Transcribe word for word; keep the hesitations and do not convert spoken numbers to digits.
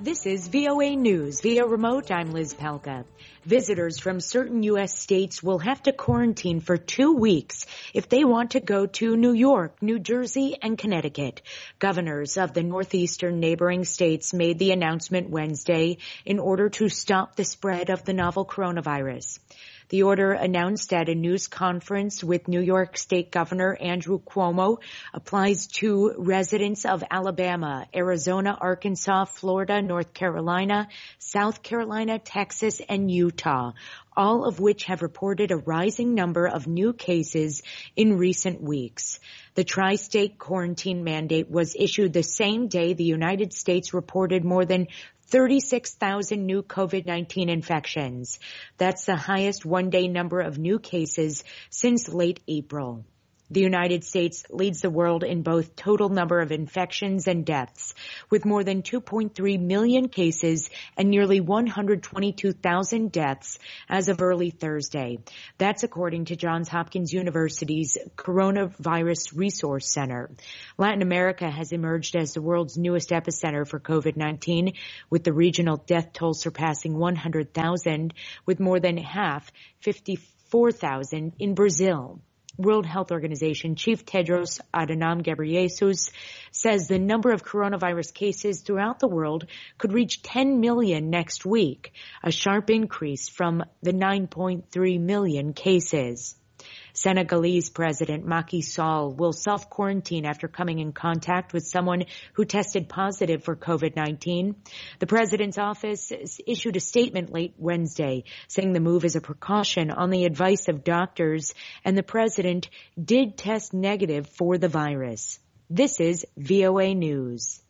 This is V O A News. Via remote, I'm Liz Palka. Visitors from certain U S states will have to quarantine for two weeks if they want to go to New York, New Jersey, and Connecticut. Governors of the northeastern neighboring states made the announcement Wednesday in order to stop the spread of the novel coronavirus. The order, announced at a news conference with New York State Governor Andrew Cuomo, applies to residents of Alabama, Arizona, Arkansas, Florida, North Carolina, South Carolina, Texas, and Utah, all of which have reported a rising number of new cases in recent weeks. The tri-state quarantine mandate was issued the same day the United States reported more than thirty-six thousand new COVID nineteen infections. That's the highest one-day number of new cases since late April. The United States leads the world in both total number of infections and deaths, with more than two point three million cases and nearly one hundred twenty-two thousand deaths as of early Thursday. That's according to Johns Hopkins University's Coronavirus Resource Center. Latin America has emerged as the world's newest epicenter for COVID nineteen, with the regional death toll surpassing one hundred thousand, with more than half, fifty-four thousand, in Brazil. World Health Organization Chief Tedros Adhanom Ghebreyesus says the number of coronavirus cases throughout the world could reach ten million next week, a sharp increase from the nine point three million cases. Senegalese President Macky Sall will self-quarantine after coming in contact with someone who tested positive for COVID nineteen. The president's office issued a statement late Wednesday saying the move is a precaution on the advice of doctors, and the president did test negative for the virus. This is V O A News.